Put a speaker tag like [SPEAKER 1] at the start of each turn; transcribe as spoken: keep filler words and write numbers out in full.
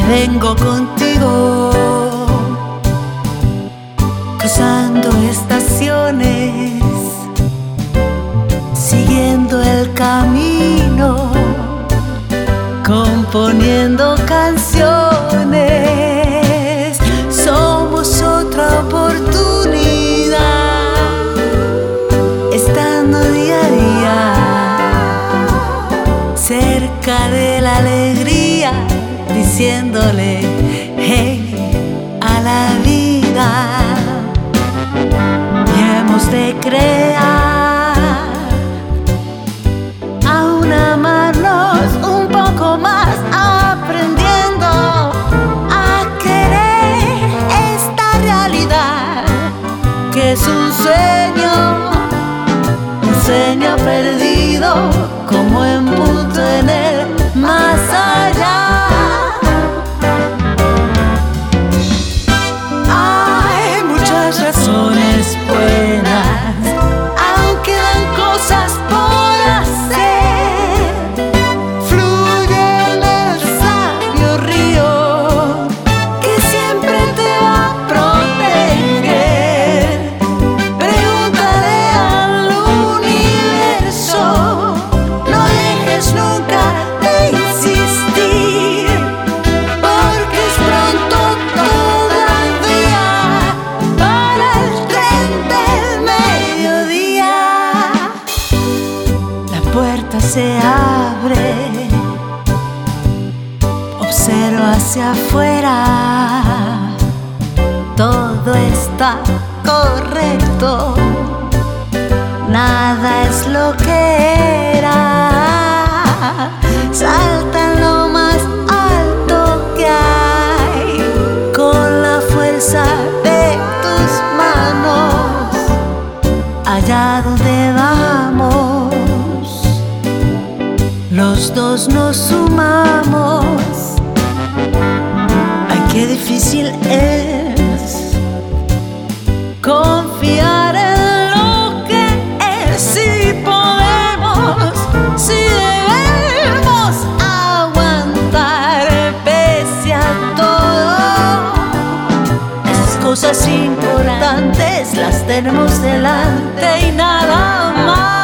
[SPEAKER 1] vengo contigo, cruzando estaciones, siguiendo el camino, componiendo canciones. Somos otra oportunidad, estando día a día cerca de la alegría, diciéndole hey a la vida. Y hemos de crear, aún amarnos un poco más, aprendiendo a querer esta realidad que es un sueño, un sueño perdido, como en punto en el más allá. Hay muchas razones buenas, aún quedan cosas por hacer. Fluye el sabio río que siempre te va a proteger. Pregúntale al universo, no dejes nunca de insistir, porque es pronto todavía para el tren del mediodía. La puerta se abre, observa hacia afuera, todo está correcto, nada es lo que era. Salta en lo más alto que hay, con la fuerza de tus manos, allá donde vamos, los dos nos sumamos. Ay, qué difícil es confiar en lo que es. Si podemos, si debemos aguantar pese a todo, esas cosas importantes las tenemos delante y nada más.